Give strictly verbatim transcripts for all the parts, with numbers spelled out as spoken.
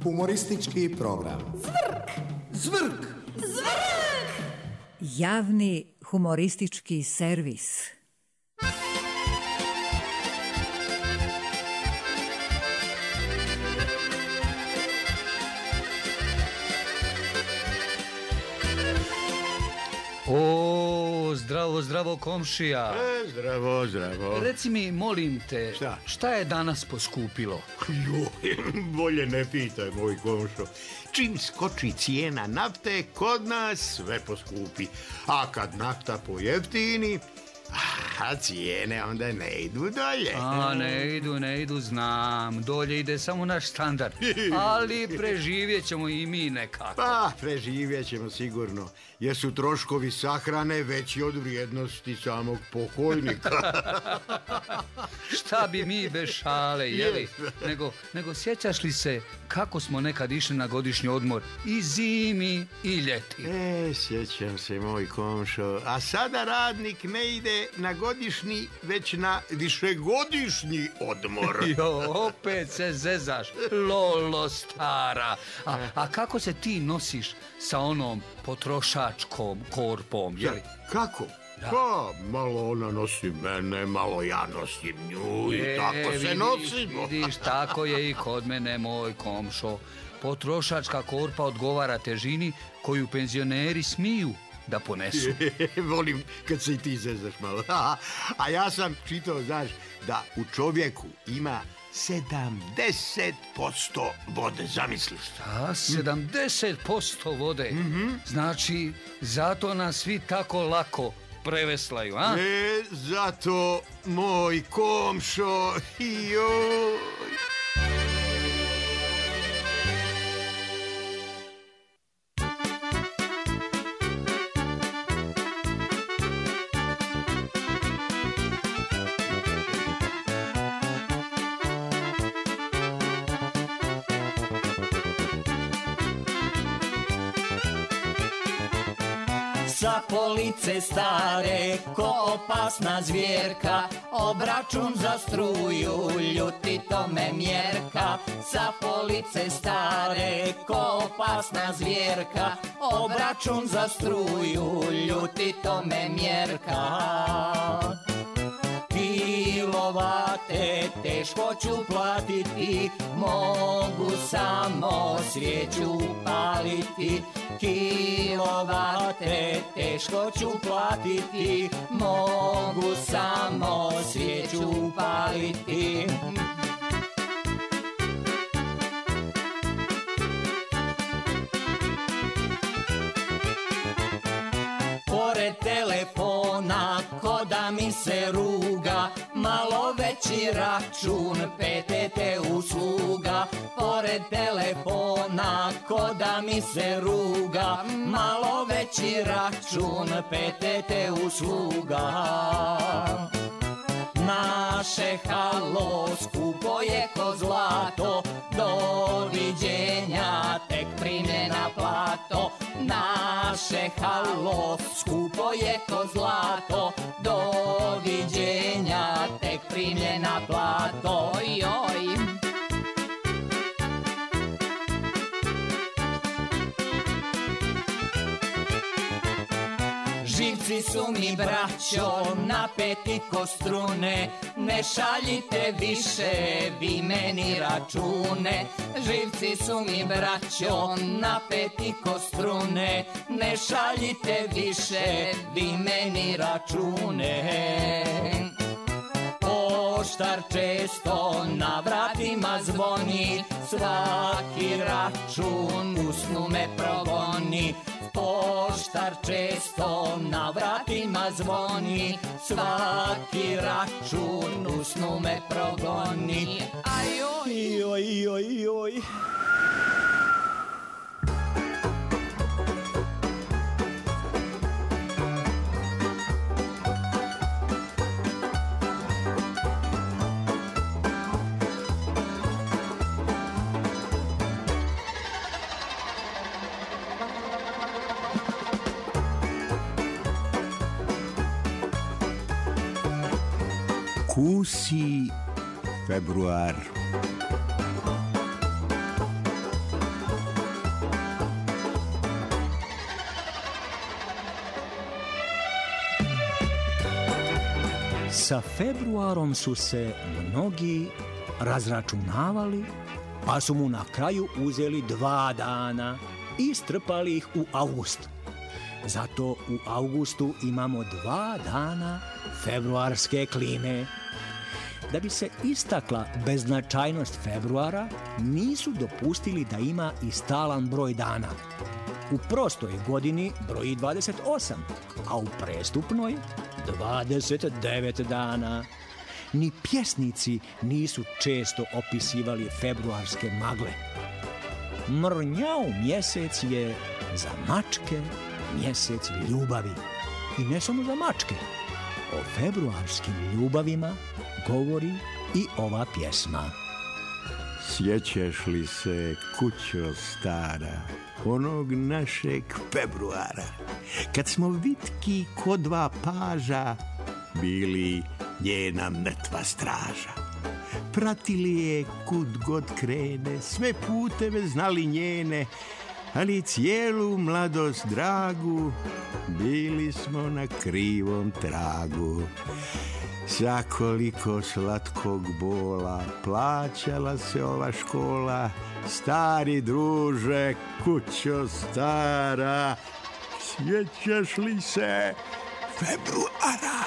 Humoristički program. Zvrk! Zvrk! Zvrk! Javni humoristički servis. O, zdravo, zdravo komšija. E, zdravo, zdravo. Reci mi, molim te, Šta? šta je danas poskupilo? Joj, bolje ne pitaj, moj komšo. Čim skoči cijena nafte, kod nas sve poskupi. A kad nafta pojeftini, a cijene onda ne idu dolje. A, ne idu, ne idu, znam. Dolje ide samo naš standard. Ali preživjet ćemo i mi nekako. Pa, preživjet ćemo sigurno, jer su troškovi sahrane veći od vrijednosti samog pokojnika. Šta bi mi bez šale, jeli? Nego, nego sjećaš li se kako smo nekad išli na godišnji odmor i zimi i ljeti? E, sjećam se, moj komšo. A sada radnik ne ide na godišnji, već na višegodišnji odmor. Jo, opet se zezaš, lolo stara. A, a kako se ti nosiš sa onom potrošačkom korpom, jeli? Kako? Da. Pa, malo ona nosi mene, malo ja nosim nju i E, tako se vidiš, nosimo. Vidiš, tako je i kod mene, moj komšo. Potrošačka korpa odgovara težini koju penzioneri smiju da ponesu. Volim kad se i ti zezaš malo. A ja sam čitao, znaš, da u čovjeku ima sedamdeset posto vode, zamisliš. A, sedamdeset posto vode. Mm-hmm. Znači, zato nas svi tako lako preveslaju, a? E, zato, moj komšo, joj. Sa police stare, ko opasna zvjerka, obračun za struju, ljuti to me mjerka. Sa police stare, ko opasna zvjerka, obračun za struju, ljuti to me mjerka. Kilovate teško ću platiti, mogu samo svijeću paliti. Kilovate teško ću platiti, mogu samo svijeću paliti. Pored telefona ko da mi se ruga, malo veći račun, P T T usluga. Pored telefona ko da mi se ruga, malo veći račun, P T T usluga. Naše halo skupo je ko zlato, doviđenja tek prime na plato. Naše halo skupo je ko zlato, doviđenja tek prime na plato. Joj. Živci su mi, braćo, napeti ko strune, ne šaljite više vi meni račune. Živci su mi, braćo, napeti ko strune, ne šaljite više vi meni račune. Poštar često na vratima zvoni, svaki račun u snu me progoni. Poštar često na vratima zvoni, svaki račun u snu me progoni. Ajoj, joj, joj, joj. Kusi februar. Sa februarom su se mnogi razračunavali, pa su mu na kraju uzeli dva dana i strpali ih u avgust. Zato u avgustu imamo dva dana februarske klime. Da bi se istakla beznačajnost februara, nisu dopustili da ima i stalan broj dana. U prostoj godini broji dvadeset osam, a u prestupnoj dvadeset devet dana. Ni pjesnici nisu često opisivali februarske magle. Mrnjao mjesec je za mačke mjesec ljubavi. I ne samo za mačke. O februarskim ljubavima govori i ova pjesma. Sjećaš li se, kućo stara, onog našeg februara, kad smo vitki ko dva paža bili njena mrtva straža. Pratili je kud god krene, sve puteve znali njene, ali cijelu mladost dragu bili smo na krivom tragu. Za koliko slatkog bola plaćala se ova škola, stari druže, kućo stara, sjećaš li se februara?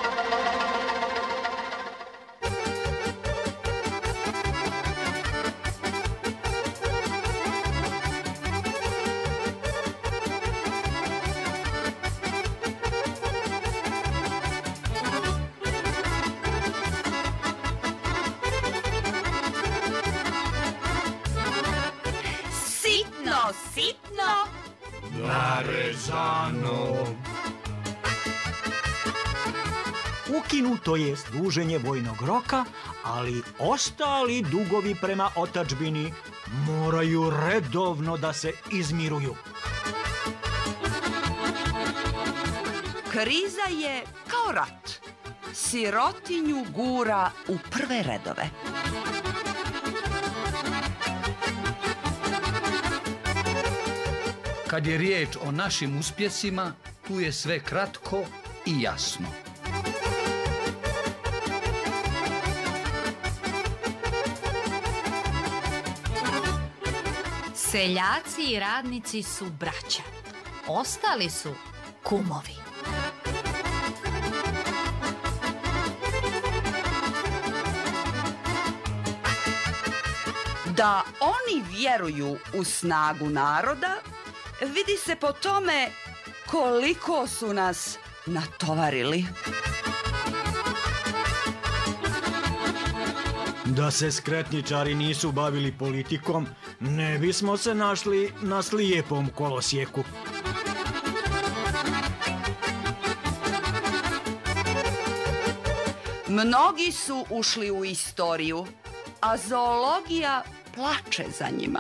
Sitno, narezano. Ukinuto je služenje vojnog roka, ali ostali dugovi prema otadžbini moraju redovno da se izmiruju. Kriza je kao rat. Sirotinju gura u prve redove. Kad je riječ o našim uspjesima, tu je sve kratko i jasno. Seljaci i radnici su braća. Ostali su kumovi. Da oni vjeruju u snagu naroda, vidi se po tome koliko su nas natovarili. Da se skretničari nisu bavili politikom, ne bismo se našli na slijepom kolosijeku. Mnogi su ušli u istoriju, a zoologija plače za njima.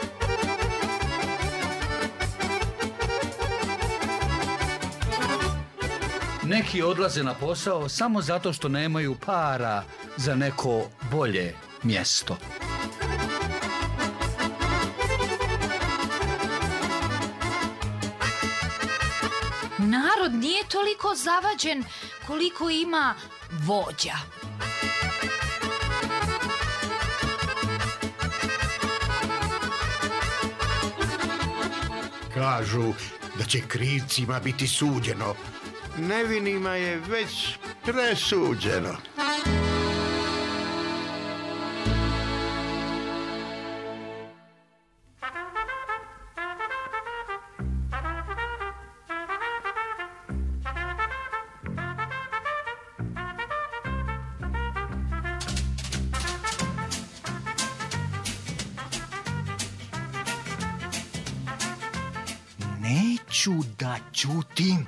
Neki odlaze na posao samo zato što nemaju para za neko bolje mjesto. Narod nije toliko zavađen koliko ima vođa. Kažu da će krivcima biti suđeno. Nevinima je već presuđeno. Neću da ćutim.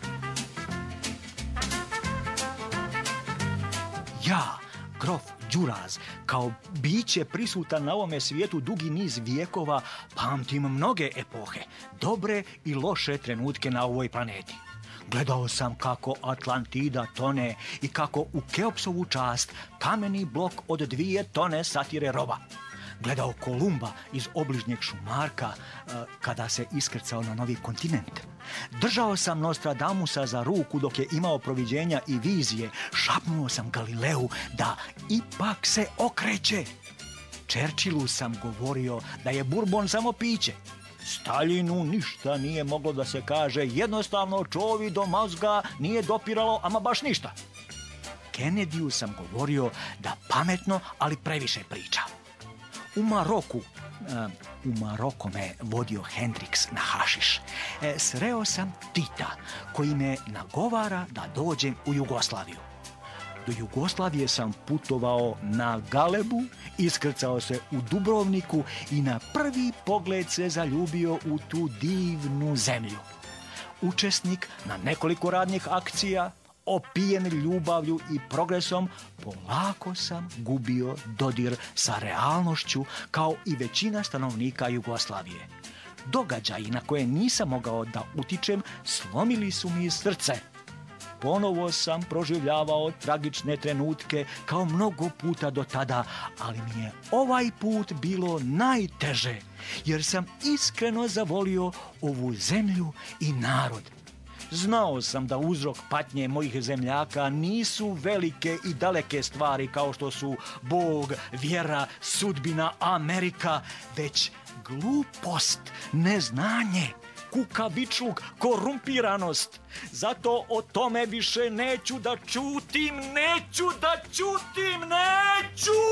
Ja, grof Đuraz, kao biće prisutan na ovome svijetu dugi niz vijekova, pamtim mnoge epohe, dobre i loše trenutke na ovoj planeti. Gledao sam kako Atlantida tone i kako u Keopsovu čast kameni blok od dvije tone satire roba. gledao Kolumba iz obližnjeg šumarka e, kada se iskrcao na novi kontinent. Držao sam Nostradamusa za ruku dok je imao proviđenja i vizije. Šapnuo sam Galileu da ipak se okreće. Churchillu sam govorio da je Bourbon samo piće. Staljinu ništa nije moglo da se kaže, jednostavno čovi do mozga nije dopiralo ama baš ništa. Kennedyu sam govorio da pametno, ali previše priča. U Maroku, uh, u Maroko me vodio Hendrix na hašiš. E, sreo sam Tita koji me nagovara da dođem u Jugoslaviju. Do Jugoslavije sam putovao na Galebu, iskrcao se u Dubrovniku i na prvi pogled se zaljubio u tu divnu zemlju. Učesnik na nekoliko radnih akcija, opijen ljubavlju i progresom, polako sam gubio dodir sa realnošću kao i većina stanovnika Jugoslavije. Događaji na koje nisam mogao da utičem slomili su mi srce. Ponovo sam proživljavao tragične trenutke kao mnogo puta do tada, ali mi je ovaj put bilo najteže, jer sam iskreno zavolio ovu zemlju i narod. Znao sam da uzrok patnje mojih zemljaka nisu velike i daleke stvari kao što su Bog, vjera, sudbina, Amerika, već glupost, neznanje, kukavičluk, korumpiranost. Zato o tome više neću da ćutim, neću da ćutim, neću!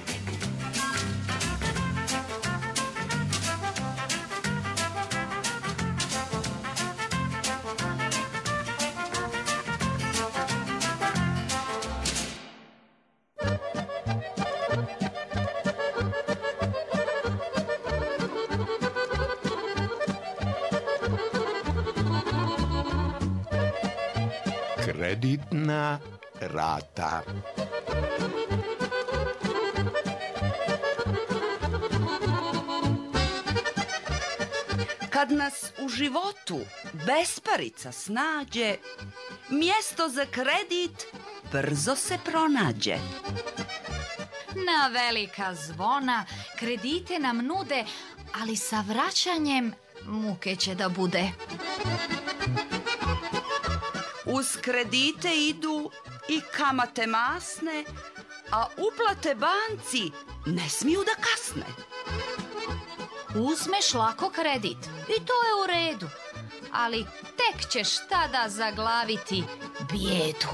Kreditna rata. Kad nas u životu besparica snađe, mjesto za kredit brzo se pronađe. Na velika zvona kredite nam nude, ali sa vraćanjem muke će da bude. Uz kredite idu i kamate masne, a uplate banci ne smiju da kasne. Uzmeš lako kredit i to je u redu, ali tek ćeš tada zaglaviti bijedu.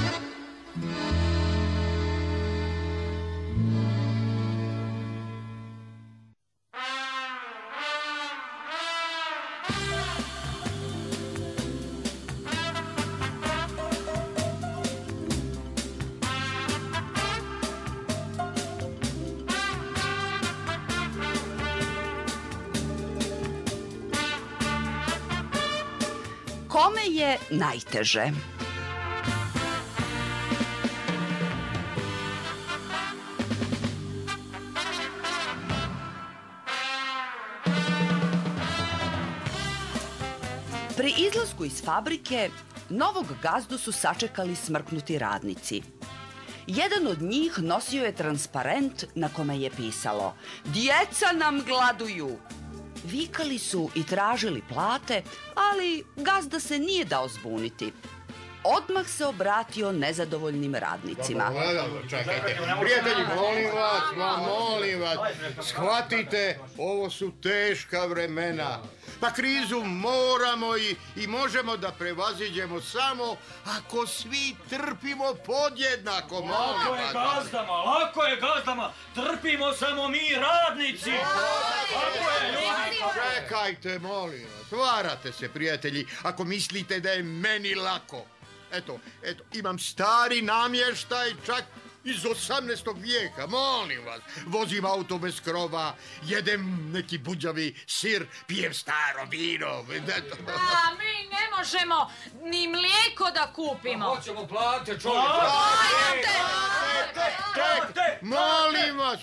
Kome je najteže? Pri izlasku iz fabrike novog gazdu su sačekali smrknuti radnici. Jedan od njih nosio je transparent na kome je pisalo: "Djeca nam gladuju." Vikali su i tražili plate, ali gazda se nije dao zbuniti. Odmah se obratio nezadovoljnim radnicima. Čekajte, prijatelji, molim vas, ma molim vas, shvatite, ovo su teška vremena. Pa krizu moramo i, i možemo da prevaziđemo samo ako svi trpimo podjednako. Lako je gazdama, lako je gazdama, trpimo samo mi radnici. Lako je, ljudi. Čekajte, molim vas, varate se, prijatelji, ako mislite da je meni lako. Eto, eto, imam stari namještaj čak iz osamnaestog vijeka, molim vas. Vozim auto bez krova, jedem neki buđavi sir, pijem staro vino. A mi ne možemo ni mlijeko da kupimo. Hoćemo plate, čovjek. Molim vas,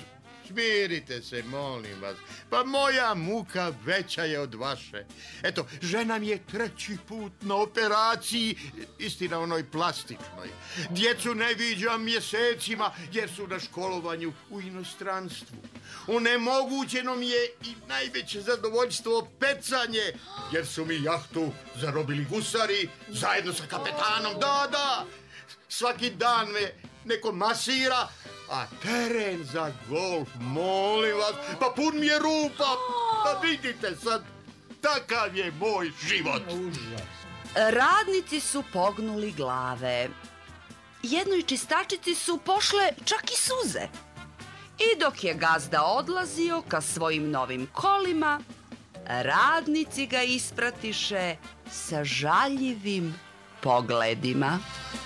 smirite se, molim vas. Pa moja muka veća je od vaše. Eto, žena mi je treći put na operaciji, istina onoj plastičnoj. Djecu ne viđam mjesecima jer su na školovanju u inostranstvu. Onemogućeno mi je i najveće zadovoljstvo pecanje, jer su mi jahtu zarobili gusari zajedno sa kapetanom. Da, da, svaki dan me neko masira, a teren za golf, molim vas, pa pun mi je rupa. Pa vidite sad, takav je moj život. Radnici su pognuli glave. Jednoj čistačici su pošle čak i suze. I dok je gazda odlazio ka svojim novim kolima, radnici ga ispratiše sa žaljivim pogledima.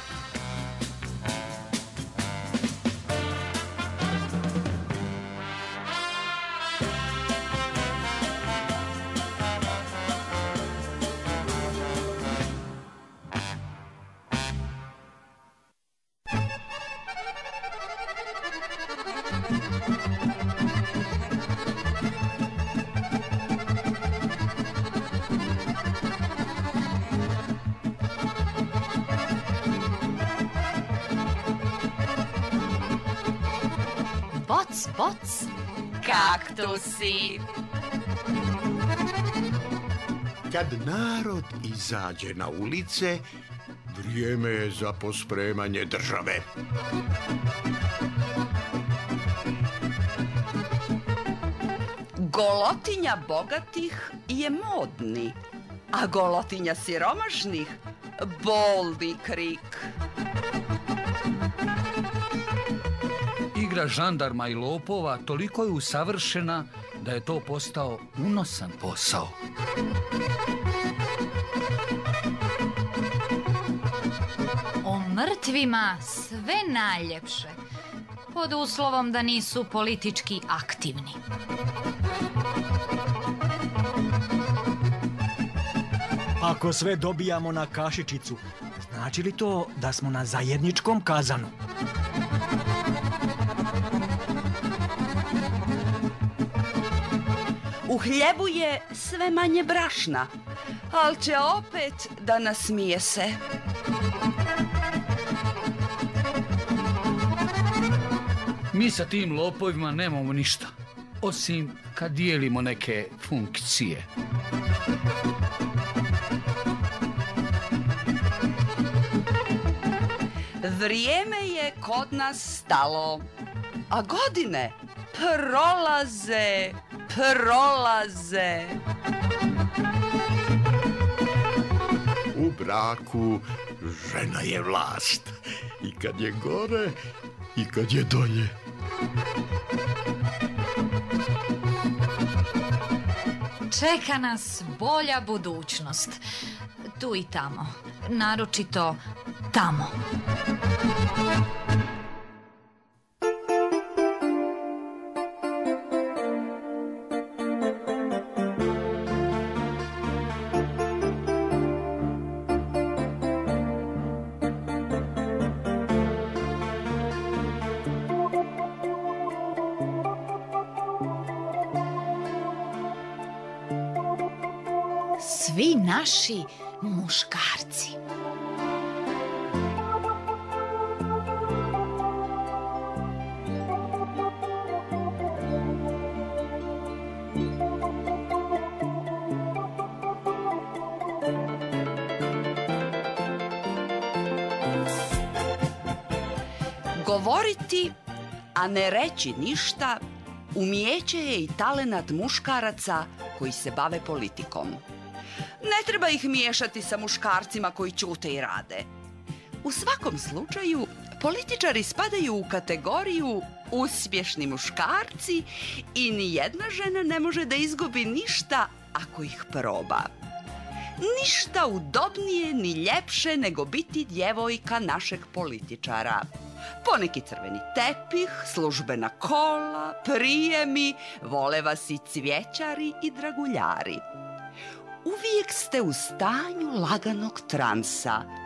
Boc, boc, kaktusi. Kad narod izađe na ulice, vrijeme je za pospremanje države. Golotinja bogatih je modni, a golotinja siromašnih bolni krik. Igra žandarma i lopova toliko je usavršena da je to postao unosan posao. O mrtvima sve najljepše, pod uslovom da nisu politički aktivni. Ako sve dobijamo na kašičicu, znači li to da smo na zajedničkom kazanu? U hljebu je sve manje brašna, ali će opet da nasmije se. Mi sa tim lopovima nemamo ništa, osim kad dijelimo neke funkcije. Vrijeme je kod nas stalo, a godine prolaze, prolaze. U braku žena je vlast. I kad je gore, i kad je dolje. Čeka nas bolja budućnost. Tu i tamo. Naročito tamo. Svi naši muškarci. Govoriti, a ne reći ništa, umijeće je i talenat muškaraca koji se bave politikom. Ne treba ih miješati sa muškarcima koji ćute i rade. U svakom slučaju, političari spadaju u kategoriju uspješni muškarci i nijedna žena ne može da izgubi ništa ako ih proba. Ništa udobnije ni ljepše nego biti djevojka našeg političara. Poneki crveni tepih, službena kola, prijemi, vole vas i cvjećari i draguljari. Uvijek ste u stanju laganog transa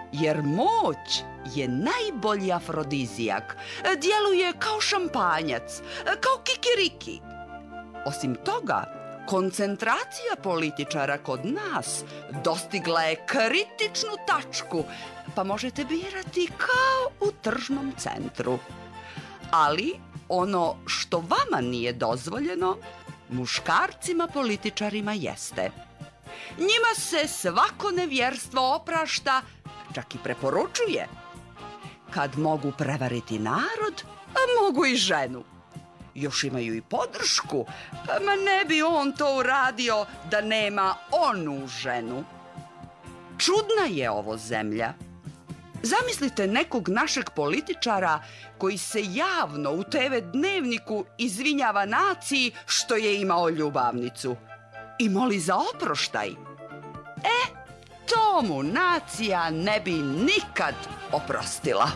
jer moć je najbolji afrodizijak. Djeluje kao šampanjac, kao kikiriki. Osim toga, koncentracija političara kod nas dostigla je kritičnu tačku, pa možete birati kao u tržnom centru. Ali ono što vama nije dozvoljeno, muškarcima političarima jeste. Njima se svako nevjerstvo oprašta, čak i preporučuje. Kad mogu prevariti narod, mogu i ženu. Još imaju i podršku, ma ne bi on to uradio da nema onu ženu. Čudna je ovo zemlja. Zamislite nekog našeg političara koji se javno u te ve dnevniku izvinjava naciji što je imao ljubavnicu i moli za oproštaj. E, to mu nacija ne bi nikad oprostila.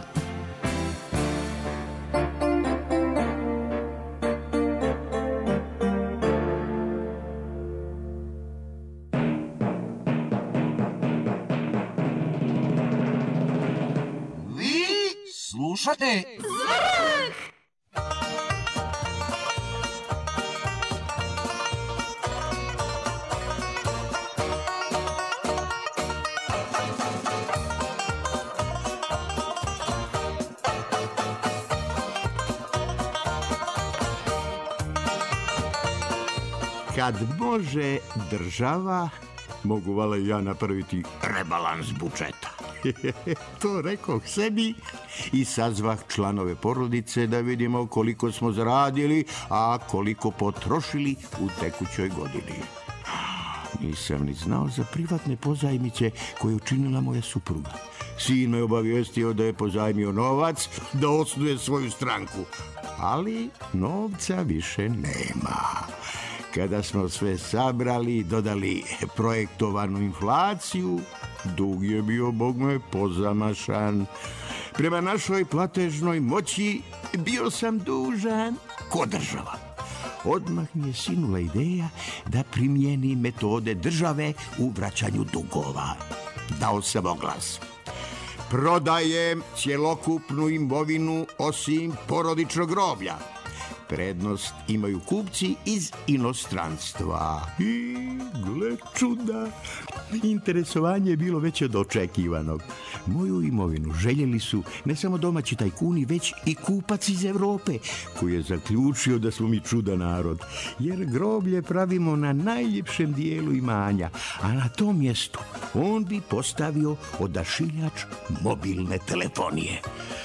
Slušate? Zvrk! Kad može država, mogu vala i ja napraviti rebalans budžeta. To rekao sebi i sazvah članove porodice da vidimo koliko smo zaradili, a koliko potrošili u tekućoj godini. Nisam ni znao za privatne pozajmice koje je učinila moja supruga. Sin me obavijestio da je pozajmio novac da osnuje svoju stranku, ali novca više nema. Kada smo sve sabrali i dodali projektovanu inflaciju, dug je bio, bog me, pozamašan. Prema našoj platežnoj moći bio sam dužan ko država. Odmah mi je sinula ideja da primijeni metode države u vraćanju dugova. Dao sam oglas. Prodajem cjelokupnu imovinu osim porodičnog groblja. Prednost imaju kupci iz inostranstva. I, gle čuda, interesovanje je bilo već od očekivanog. Moju imovinu željeli su ne samo domaći tajkuni, već i kupac iz Evrope, koji je zaključio da smo mi čuda narod, jer groblje pravimo na najljepšem dijelu imanja, a na tom mjestu on bi postavio odašiljač mobilne telefonije.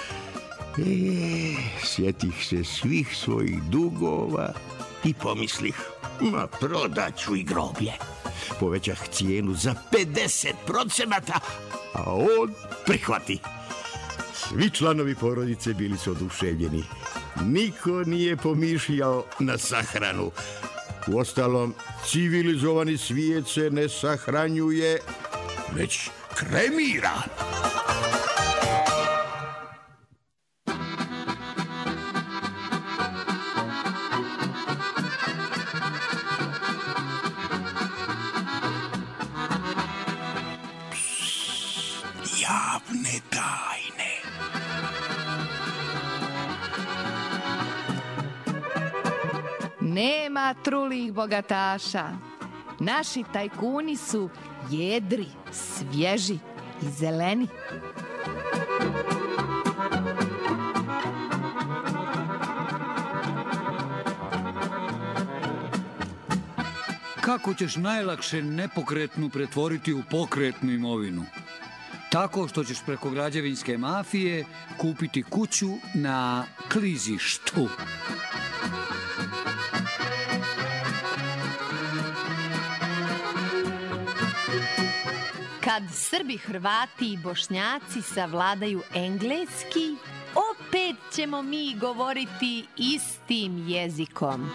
E, sjetih se svih svojih dugova i pomislih, ma prodaću i groblje. Povećah cijenu za pedeset procenata, a on prihvati. Svi članovi porodice bili su oduševljeni. Niko nije pomišljao na sahranu. Uostalom, civilizovani svijet se ne sahranjuje, već kremira. Javne tajne. Nema trulih bogataša. Naši tajkuni su jedri, svježi i zeleni. Kako ćeš najlakše nepokretnu pretvoriti u pokretnu imovinu? Tako što ćeš preko građevinske mafije kupiti kuću na klizištu. Kad Srbi, Hrvati i Bošnjaci savladaju engleski, opet ćemo mi govoriti istim jezikom.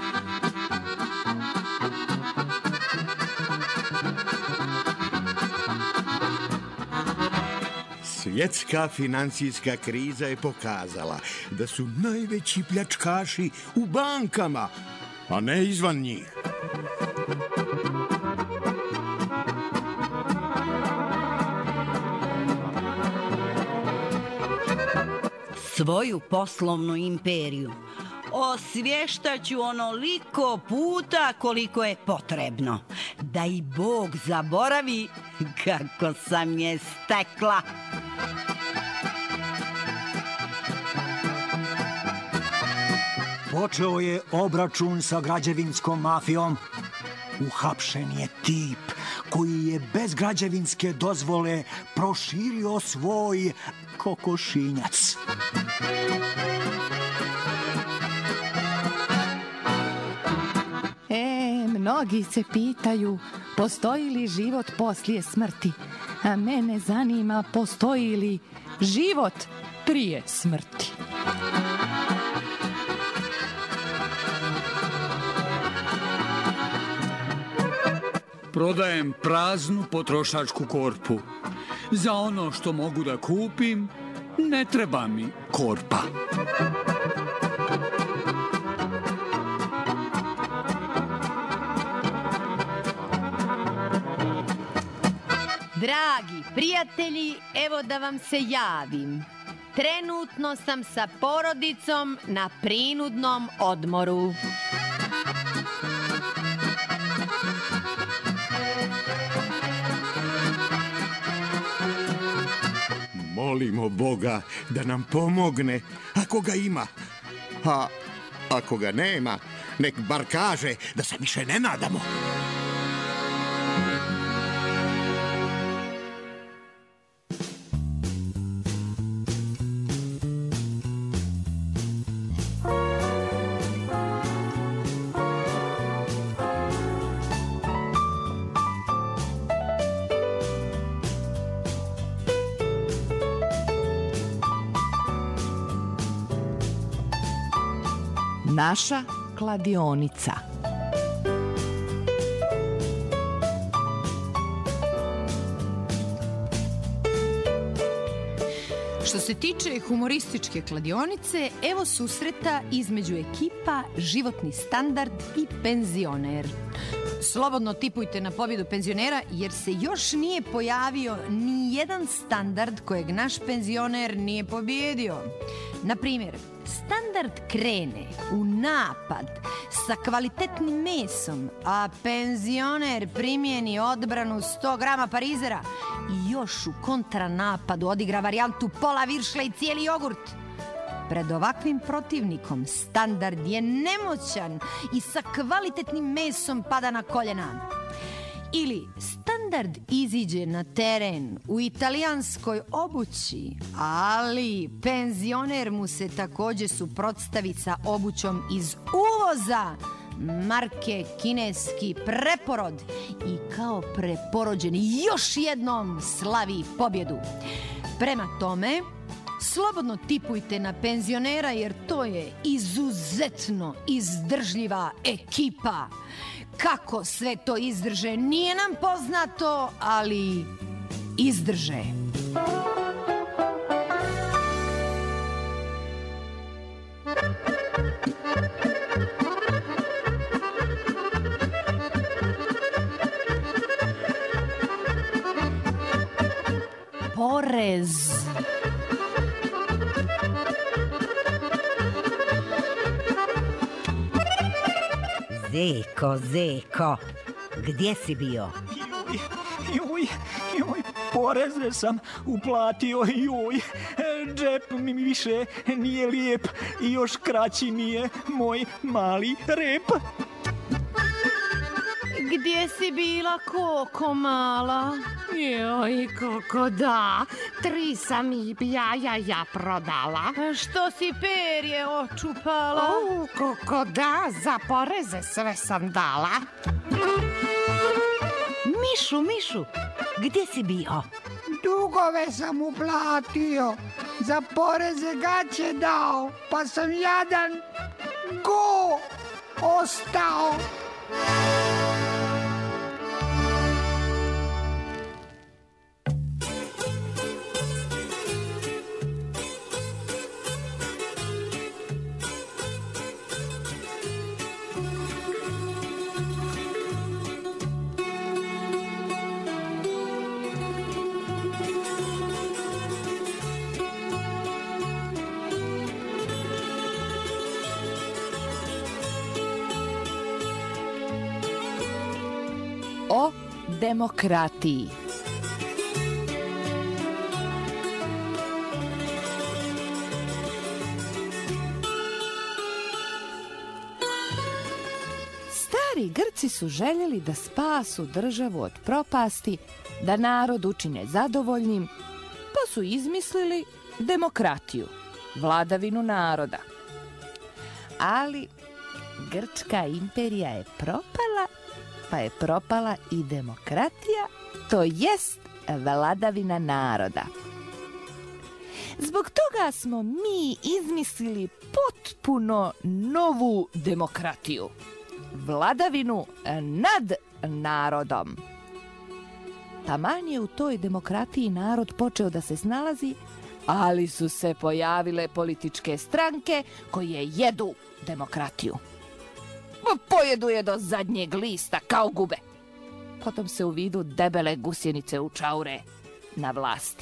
Svjetska financijska kriza je pokazala da su najveći pljačkaši u bankama, a ne izvan njih. svoju poslovnu imperiju. Osvještaću onoliko puta koliko je potrebno, da i Bog zaboravi kako sam je stekla. Počeo je obračun sa građevinskom mafijom. Uhapšen je tip koji je bez građevinske dozvole proširio svoj kokošinjac. E, mnogi se pitaju postoji li život poslije smrti, a mene zanima postoji li život prije smrti. Prodajem praznu potrošačku korpu. Za ono što mogu da kupim, ne treba mi korpa. Dragi prijatelji, evo da vam se javim. Trenutno sam sa porodicom na prinudnom odmoru. Molimo Boga da nam pomogne, ako ga ima. A ako ga nema, nek bar kaže da se više ne nadamo. Naša kladionica. Što se tiče humorističke kladionice, evo susreta između ekipa Životni standard i Penzioner. Slobodno tipujte na pobjedu Penzionera jer se još nije pojavio ni jedan standard kojeg naš Penzioner nije pobjedio. Na primjer, Standard krene u napad sa kvalitetnim mesom, a Penzioner primjeni odbranu sto grama parizera i još u kontranapadu odigra varijantu pola viršle i cijeli jogurt. Pred ovakvim protivnikom Standard je nemoćan i sa kvalitetnim mesom pada na koljena. Ili Standard iziđe na teren u italijanskoj obući, ali Penzioner mu se također suprotstavi sa obućom iz uvoza marke kineski Preporod i kao preporođeni još jednom slavi pobjedu. Prema tome, slobodno tipujte na Penzionera jer to je izuzetno izdržljiva ekipa. Kako sve to izdrže nije nam poznato, ali izdrže. Porez. Zeko, Zeko, gdje si bio? Juj, juj, juj, poreze sam uplatio, juj, džep mi više nije lijep i još kraći mi je moj mali rep. Gdje si bila, Koko mala? Joj, Koko, da, tri sam i jaja prodala. Što si perje očupala? O, Koko, da, za poreze sve sam dala. Mišu, Mišu, gdje si bio? Dugove sam uplatio, za poreze gaće dao, pa sam jadan go ostao. demokratiji. Stari Grci su željeli da spasu državu od propasti, da narod učine zadovoljnim, pa su izmislili demokratiju, vladavinu naroda. Ali Grčka imperija je propala, pa je propala i demokratija, to jest vladavina naroda. Zbog toga smo mi izmislili potpuno novu demokratiju, vladavinu nad narodom. Taman je u toj demokratiji narod počeo da se snalazi, ali su se pojavile političke stranke koje jedu demokratiju. Pojedu je do zadnjeg lista kao gube. Potom se u vidu debele gusjenice učaure na vlasti.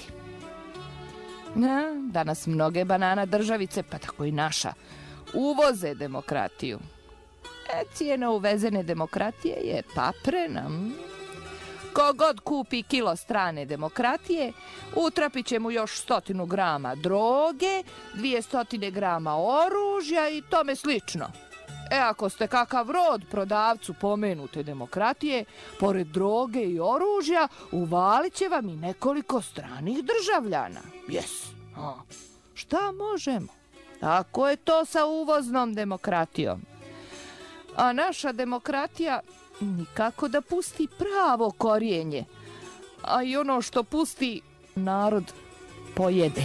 Danas mnoge banana državice, pa tako i naša, uvoze demokratiju. E, cijena uvezene demokratije je paprena. Ko god kupi kilo strane demokratije, utrapit će mu još stotinu grama droge, dvije stotine grama oružja i tome slično. E, ako ste kakav rod prodavcu pomenute demokratije, pored droge i oružja, uvalit će vam i nekoliko stranih državljana. Jes. A, šta možemo? Tako je to sa uvoznom demokratijom. A naša demokratija nikako da pusti pravo korijenje, a i ono što pusti, narod pojede.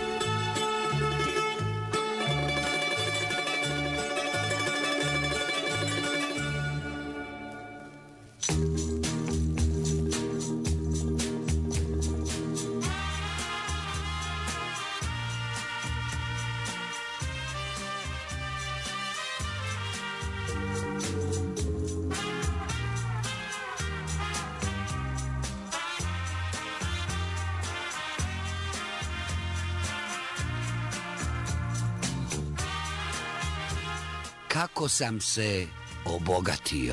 Kako sam se obogatio.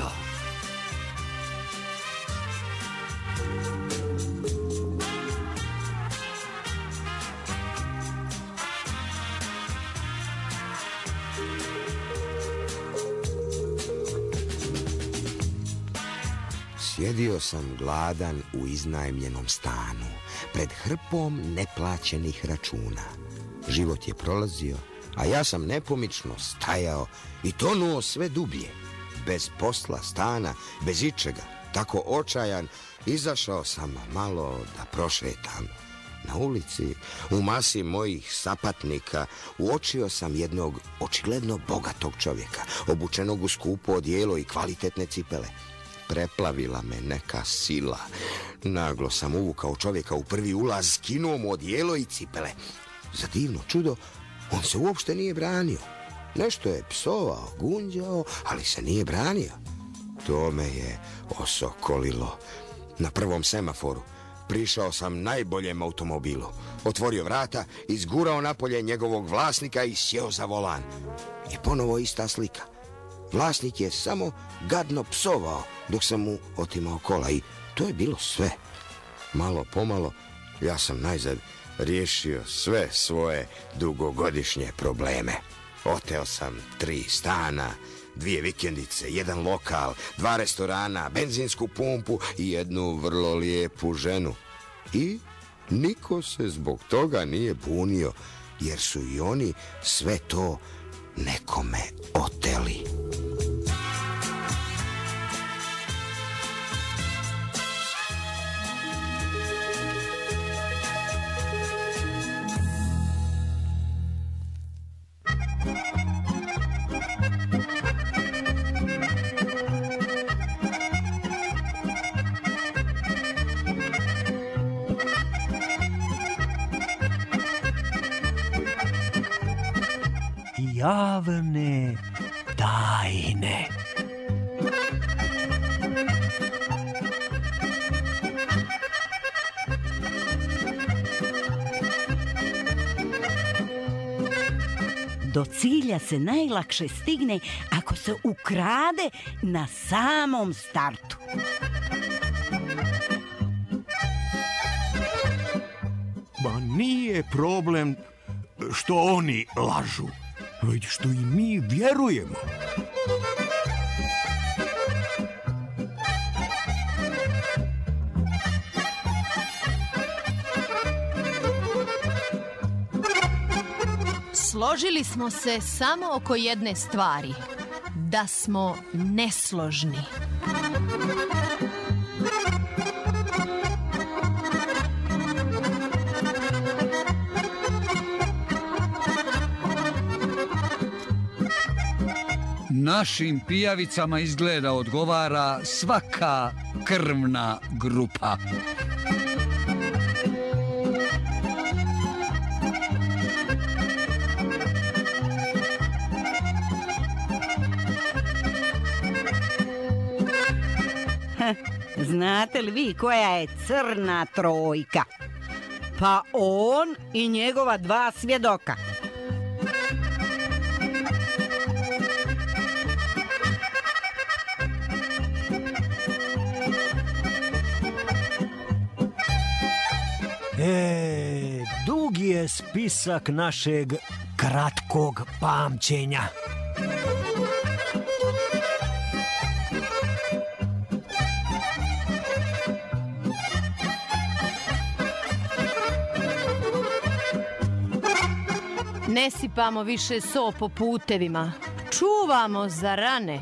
Sjedio sam gladan u iznajmljenom stanu, pred hrpom neplaćenih računa. Život je prolazio, a ja sam nepomično stajao i tonuo sve dublje. Bez posla, stana, bez ičega, tako očajan, izašao sam malo da prošetam. Na ulici, u masi mojih sapatnika, uočio sam jednog očigledno bogatog čovjeka, obučenog u skupo odijelo i kvalitetne cipele. Preplavila me neka sila. Naglo sam uvukao čovjeka u prvi ulaz, skinuo mu odijelo i cipele. Za divno čudo, on se uopšte nije branio. Nešto je psovao, gunđao, ali se nije branio. To me je osokolilo. Na prvom semaforu prišao sam najboljem automobilu. Otvorio vrata, izgurao napolje njegovog vlasnika i sjeo za volan. I ponovo ista slika. Vlasnik je samo gadno psovao dok sam mu otimao kola i to je bilo sve. Malo pomalo ja sam najzad riješio sve svoje dugogodišnje probleme. Oteo sam tri stana, dvije vikendice, jedan lokal, dva restorana, benzinsku pumpu i jednu vrlo lijepu ženu. I niko se zbog toga nije bunio, jer su i oni sve to nekome oteli. Javne tajne. Do cilja se najlakše stigne ako se ukrade na samom startu. Ma nije problem što oni lažu, već što i mi vjerujemo. Složili smo se samo oko jedne stvari, da smo nesložni. Našim pijavicama izgleda odgovara svaka krvna grupa. Znate li vi koja je crna trojka? Pa on i njegova dva svjedoka. E, dug je spisak našeg kratkog pamćenja. Ne sipamo više so po putevima. Čuvamo za rane.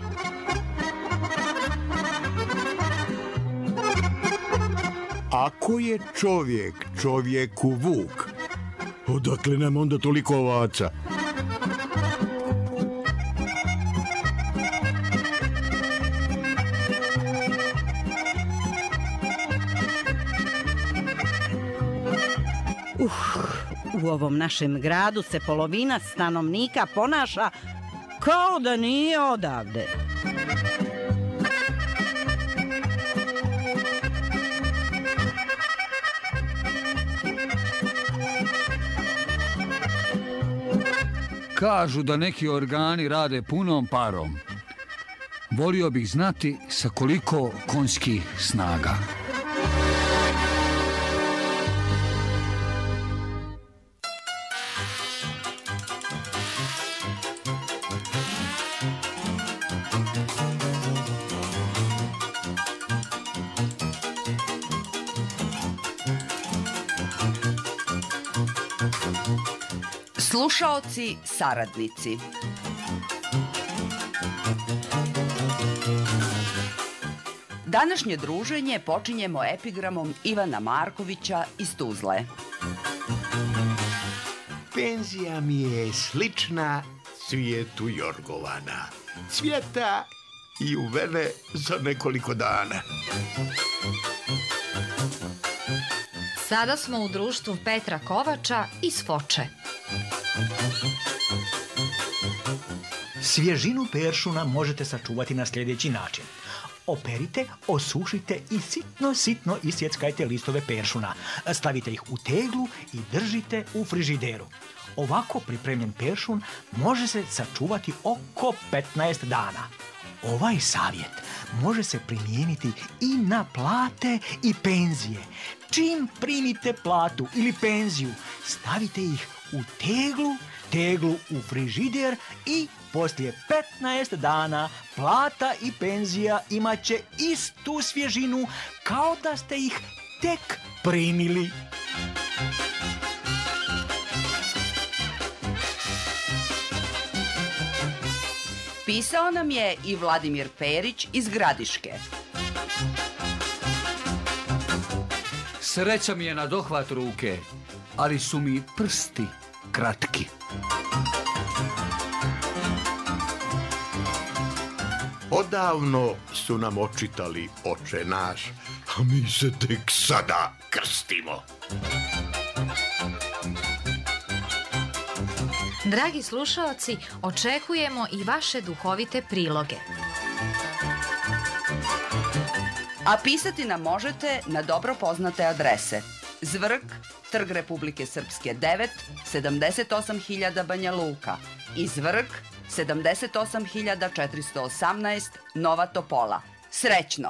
Ako je čovjek čovjeku vuk, odakle nam onda toliko ovaca? Uh, u ovom našem gradu se polovina stanovnika ponaša kao da nije odavde. Kažu da neki organi rade punom parom. Volio bih znati sa koliko konjskih snaga. Slušaoci, saradnici. Današnje druženje počinjemo epigramom Ivana Markovića iz Tuzle. Penzija mi je slična cvijetu jorgovana. Cvjeta i uvene za nekoliko dana. Sada smo u društvu Petra Kovača iz Foče. Svježinu peršuna možete sačuvati na sljedeći način. Operite, osušite i sitno, sitno isjeckajte listove peršuna. Stavite ih u teglu i držite u frižideru. Ovako pripremljen peršun može se sačuvati oko petnaest dana. Ovaj savjet može se primijeniti i na plate i penzije. Čim primite platu ili penziju, stavite ih u teglu, teglu u frižider i poslije petnaest dana plata i penzija imat će istu svježinu kao da ste ih tek primili. Pisao nam je i Vladimir Perić iz Gradiške. Sreća mi je na dohvat ruke, ali su mi prsti kratki. Odavno su nam očitali Oče naš, a mi se tek sada krstimo. Dragi slušaoci, očekujemo i vaše duhovite priloge. A pisati nam možete na dobro poznate adrese: Zvrk, Trg Republike Srpske devet, sedamdeset osam hiljada Banja Luka, i Zvrk, sedamdeset osam hiljada četiristo osamnaest Nova Topola. Srećno!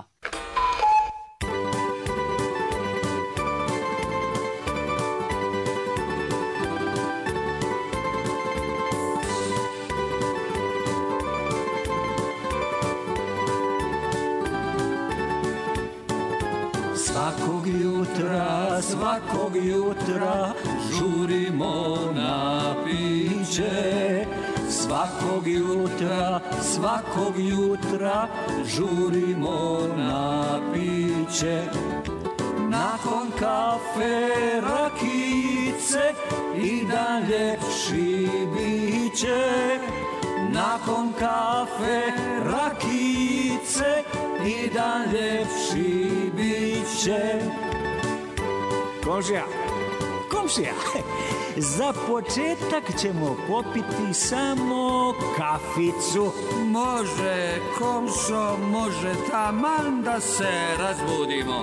svakog jutra žurimo na piće. Svakog jutra, svakog jutra žurimo na piće. Nakon kafe rakice i dan ljepši biće. Nakon kafe rakice i dan ljepši biće. Komšija, komšija, za početak ćemo popiti samo kaficu. Može, komšo, može, taman da se razbudimo.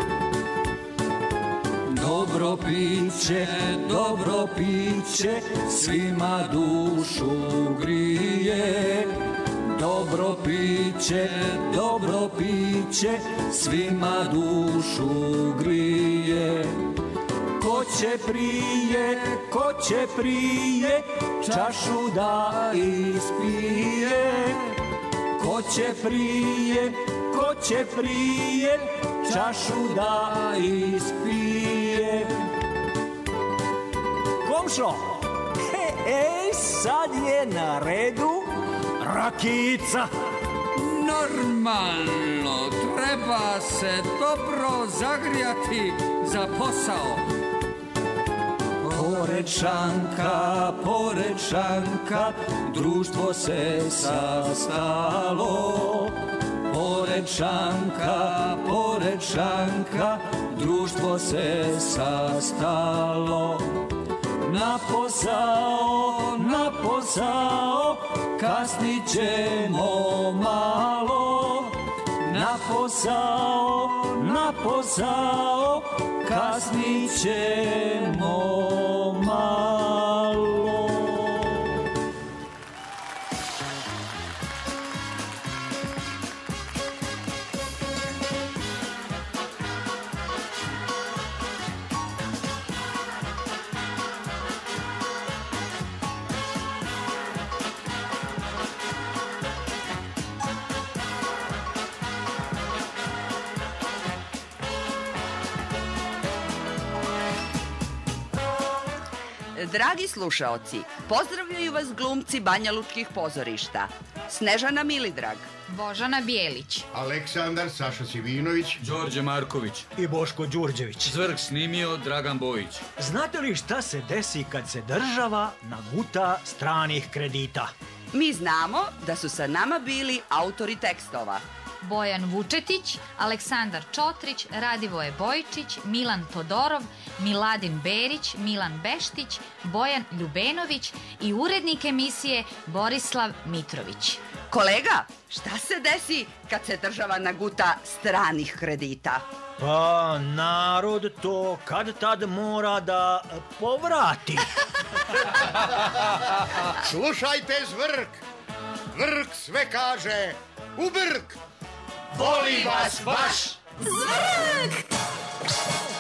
Dobro piće, dobro piće, svima dušu grije. Dobro piće, dobro piće, svima dušu grije. Ko će prije, ko će prije, čašu da ispije. Ko će prije, ko će prije, čašu da ispije. Komšo, ej, sad je na redu rakica. Normalno, treba se dobro zagrijati za posao. Porečanka, porečanka, društvo se sastalo. Porečanka, porečanka, društvo se sastalo. Na posao, na posao, kasnit ćemo malo. Na posao, na posao, kasnit ćemo malo. Dragi slušaoci, pozdravljaju vas glumci Banjalučkih pozorišta. Snežana Milidrag, Božana Bijelić, Aleksandar Saša Sivinović, Đorđe Marković i Boško Đurđević. Zvrk snimio Dragan Bojić. Znate li šta se desi kad se država naguta stranih kredita? mi znamo da su sa nama bili autori tekstova. Bojan Vučetić, Aleksandar Čotrić, Radivoje Bojičić, Milan Todorov, Miladin Berić, Milan Beštić, Bojan Ljubenović i urednik emisije Borislav Mitrović. Kolega, šta se desi kad se država naguta stranih kredita? Pa, narod to kad tad mora da povrati. Slušajte Zvrk, Vrk sve kaže u brk. Voli vas baš Zvrk!